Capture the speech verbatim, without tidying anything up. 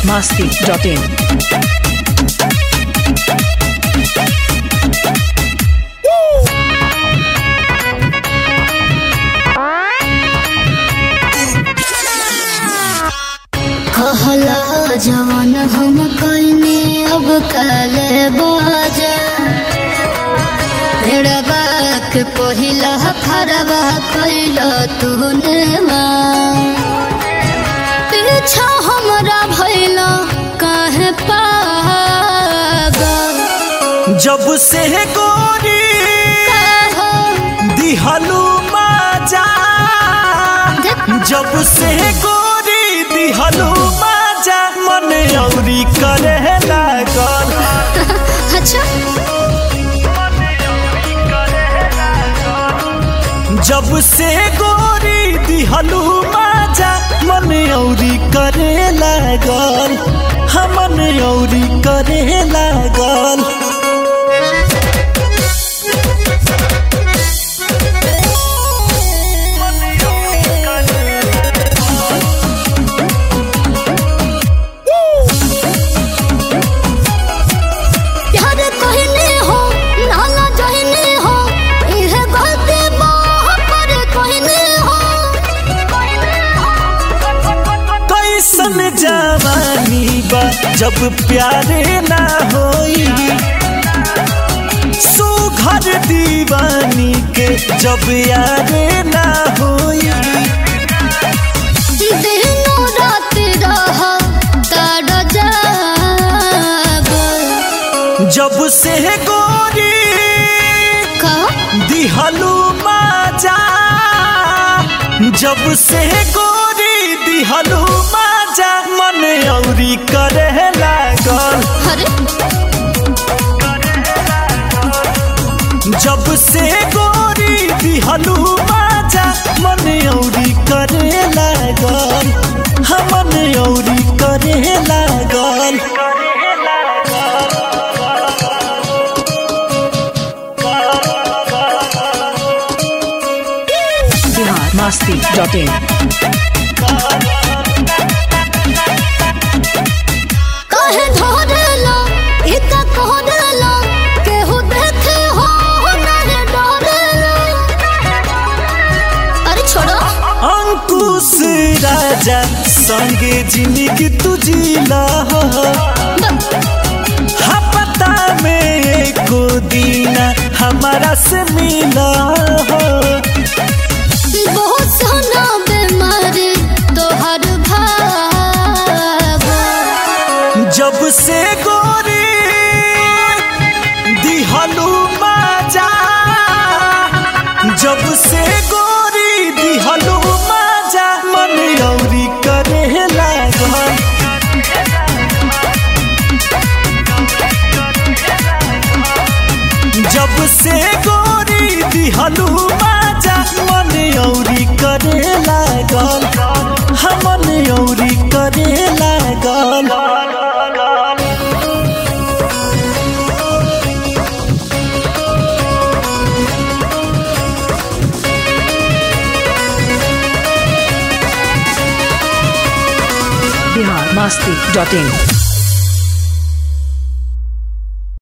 masti dot in. कहला जवान हम कइने अब काले बाजा भेड़बा के पहिला खरबा कइला तूने माँ पीछा हमरा भइला काहे पागल जब से गोरी दिहलू माजा जब से गोरी दिहलू माजा मन औरी करे लागल अच्छा जब से गोरी दिहलू माजा मन औरी करे लागल हम मन औरी करे लागल जवानी बा जब प्यारे ना होई सुघर दीवानी के जब यारे ना होई दिनो रात रहा ताड़ा जागल जब से गोरी का दिहलू माजा जब से गोरी दिहलू माजा मन औरी करे लागल अरे जब से गोरी दिहलू माजा मन औरी करे लागल हम मन औरी करे लागल Bihar masti dot in. काहे धरला इका कहरला केहू देखे हो नाहे डरला अरे छोड़ो अंकुश राजा संगे जिंदगी तुझीला पता में एको दीना हमारा से मिला बहुत सोना बीमारी तोहर भाव जब से गोरी दिहलू माजा जब से गोरी दिहलू माजा मन औरी करे लागल जब से गोरी दिहलू माजा मन औरी करे लागल हम मन औरी करे लागल Bihar masti dot in.